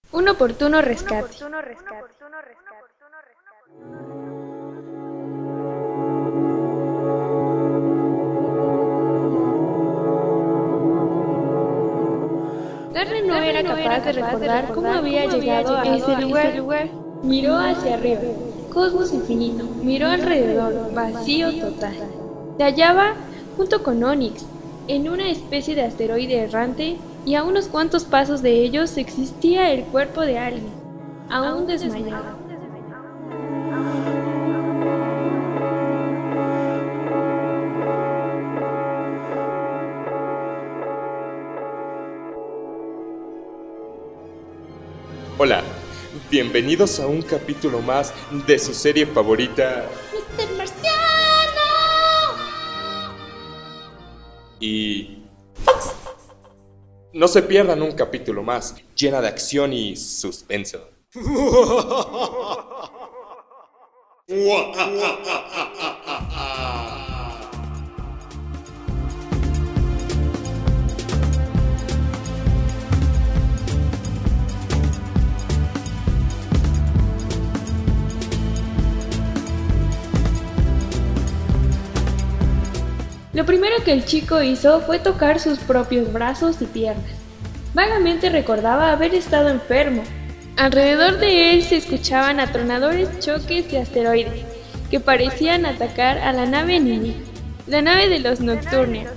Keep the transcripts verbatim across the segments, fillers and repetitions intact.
Un oportuno rescate. Garner no era capaz de recordar cómo había llegado a ese lugar. Miró hacia arriba, cosmos infinito, miró alrededor, vacío total. Se hallaba junto con Onyx, en una especie de asteroide errante, y a unos cuantos pasos de ellos existía el cuerpo de alguien, aún desmayado. Hola, bienvenidos a un capítulo más de su serie favorita, ¡Mister Marciano! Y no se pierdan un capítulo más, llena de acción y suspenso. Lo primero que el chico hizo fue tocar sus propios brazos y piernas. Vagamente recordaba haber estado enfermo. Alrededor de él se escuchaban atronadores choques de asteroides que parecían atacar a la nave enemiga, la nave de los Nocturnia.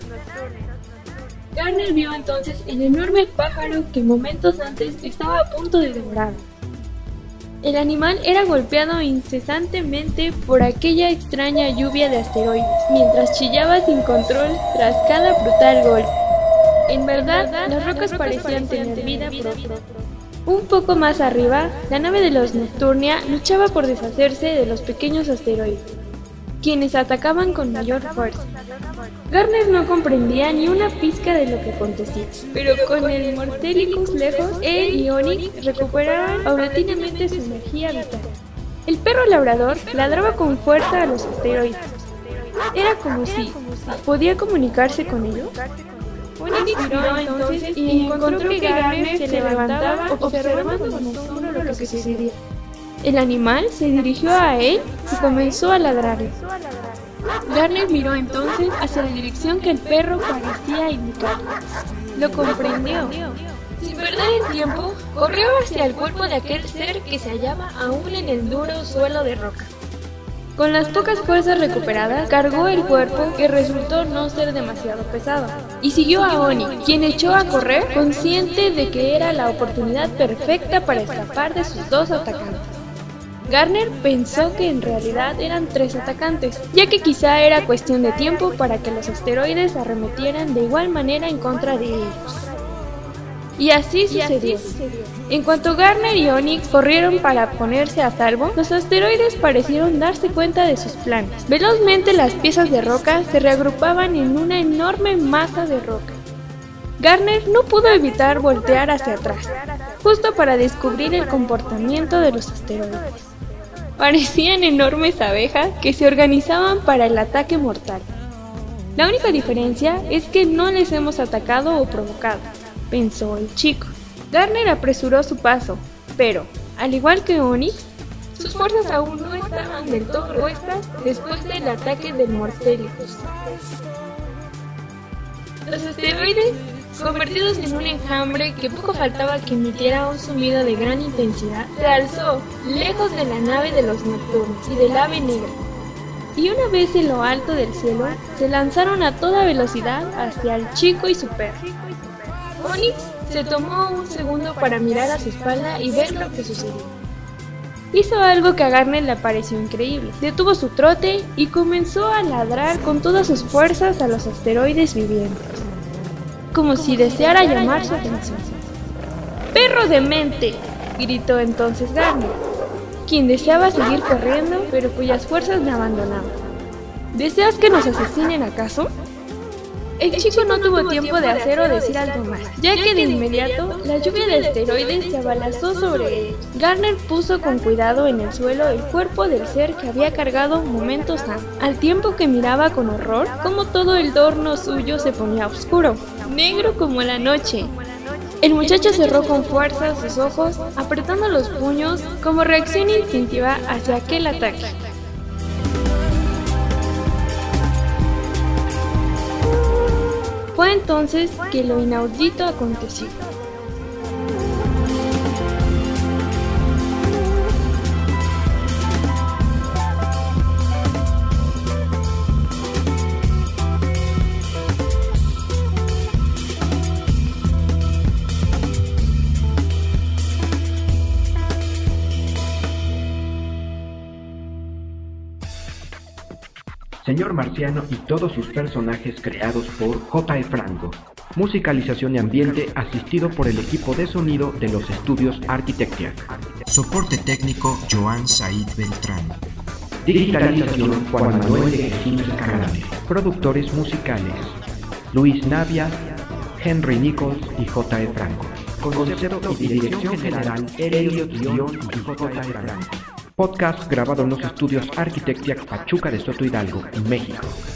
Garner vio entonces el enorme pájaro que momentos antes estaba a punto de devorarlo. El animal era golpeado incesantemente por aquella extraña lluvia de asteroides, mientras chillaba sin control tras cada brutal golpe. En verdad, las rocas parecían tener vida propia. Un poco más arriba, la nave de los Nocturnia luchaba por deshacerse de los pequeños asteroides, quienes atacaban con mayor fuerza. Garner no comprendía ni una pizca de lo que acontecía, pero con el Mortelicus lejos, él y Onyx recuperaban paulatinamente su energía vital. El perro labrador ladraba con fuerza a los asteroides. Era como si podía comunicarse con ellos. Onyx miró entonces y encontró que Garner se levantaba observando con asombro lo que sucedía. El animal se dirigió a él y comenzó a ladrarle. Garner miró entonces hacia la dirección que el perro parecía indicar. Lo comprendió. Sin perder el tiempo, corrió hacia el cuerpo de aquel ser que se hallaba aún en el duro suelo de roca. Con las pocas fuerzas recuperadas, cargó el cuerpo, que resultó no ser demasiado pesado, y siguió a Onyx, quien echó a correr, consciente de que era la oportunidad perfecta para escapar de sus dos atacantes. Garner pensó que en realidad eran tres atacantes, ya que quizá era cuestión de tiempo para que los asteroides arremetieran de igual manera en contra de ellos. Y así sucedió. En cuanto Garner y Onyx corrieron para ponerse a salvo, los asteroides parecieron darse cuenta de sus planes. Velozmente las piezas de roca se reagrupaban en una enorme masa de roca. Garner no pudo evitar voltear hacia atrás, justo para descubrir el comportamiento de los asteroides. Parecían enormes abejas que se organizaban para el ataque mortal. La única diferencia es que no les hemos atacado o provocado, pensó el chico. Garner apresuró su paso, pero, al igual que Onyx, sus fuerzas aún no estaban del todo puestas después del ataque del Mortelicus. Los asteroides, convertidos en un enjambre que poco faltaba que emitiera un zumbido de gran intensidad, se alzó lejos de la nave de los Nocturnos y del ave negra. Y una vez en lo alto del cielo, se lanzaron a toda velocidad hacia el chico y su perro. Onyx se tomó un segundo para mirar a su espalda y ver lo que sucedió. Hizo algo que a Garner le pareció increíble. Detuvo su trote y comenzó a ladrar con todas sus fuerzas a los asteroides vivientes, como si deseara llamar su atención. ¡Perro demente!, gritó entonces Garner, quien deseaba seguir corriendo, pero cuyas fuerzas le abandonaban. ¿Deseas que nos asesinen acaso? El chico no tuvo tiempo de hacer o decir algo más, ya que de inmediato la lluvia de asteroides se abalanzó sobre él. Garner puso con cuidado en el suelo el cuerpo del ser que había cargado momentos antes, al tiempo que miraba con horror cómo todo el dorno suyo se ponía oscuro, negro como la noche. El muchacho cerró con fuerza sus ojos, apretando los puños como reacción instintiva hacia aquel ataque. Fue entonces que lo inaudito aconteció. Señor Marciano y todos sus personajes creados por J E Franco. Musicalización y ambiente asistido por el equipo de sonido de los estudios Arquitectia. Soporte técnico Joan Said Beltrán. Digitalización Juan Manuel de Jesús Carane. Productores musicales Luis Navia, Henry Nichols y J E Franco. Concepto y dirección general Elliot Guión y J E Franco. Podcast grabado en los estudios Arquitectia Pachuca de Soto Hidalgo, México.